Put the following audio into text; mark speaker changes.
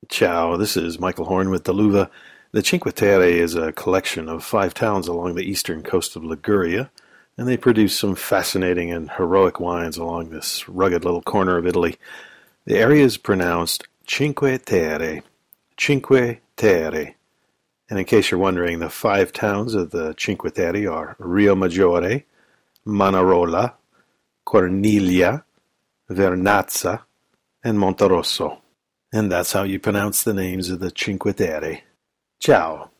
Speaker 1: Ciao, this is Michael Horn with Deluva. The Cinque Terre is a collection of 5 towns along the eastern coast of Liguria, and they produce some fascinating and heroic wines along this rugged little corner of Italy. The area is pronounced Cinque Terre, Cinque Terre. And in case you're wondering, the 5 towns of the Cinque Terre are Riomaggiore, Manarola, Corniglia, Vernazza, and Monterosso. And that's how you pronounce the names of the Cinque Terre. Ciao.